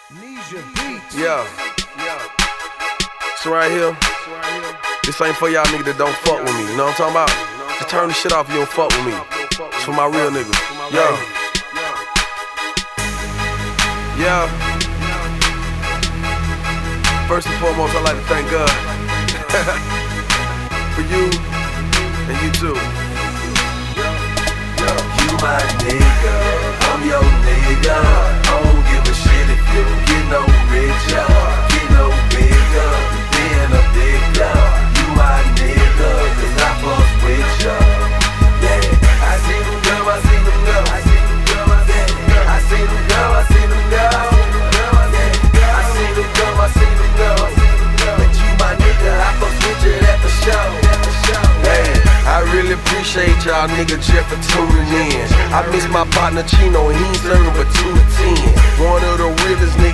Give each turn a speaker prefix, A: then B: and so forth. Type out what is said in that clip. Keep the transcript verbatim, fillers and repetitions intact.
A: Yeah. So right here, this ain't for y'all niggas that don't fuck with me. You know what I'm talking about? Just turn the shit off if you don't fuck with me. It's for my real niggas. Yeah. Yeah. First and foremost, I'd like to thank God for you and you too.
B: You my nigga, I'm your nigga. I don't give a shit if you don't get no richer, get no bigger, being a nigga. You my nigga, cause I fuck with ya. Yeah, I see them go, I see them go, I see them go, yeah. I see them go, I see them go, yeah. I see them go, I see them go, but you my nigga, I fuck with ya, that for sure.
A: Hey, I really appreciate y'all nigga Jeff for tuning in. I miss my partner Chino and he ain't serving but two to ten. One of the realest niggas